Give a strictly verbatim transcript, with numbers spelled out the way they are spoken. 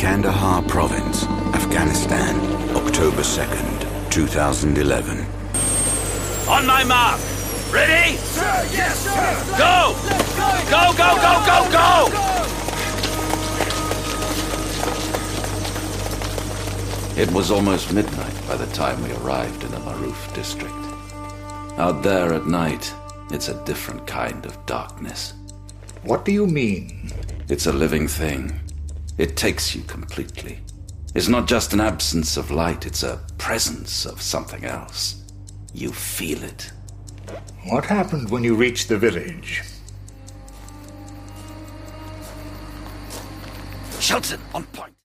Kandahar Province, Afghanistan, October second, two thousand eleven. On my mark! Ready? Sir, yes, sir! Go! Go, go, go, go, go! It was almost midnight by the time we arrived in the Maruf district. Out there at night, it's a different kind of darkness. What do you mean? It's a living thing. It takes you completely. It's not just an absence of light, it's a presence of something else. You feel it. What happened when you reached the village? Shelton, on point.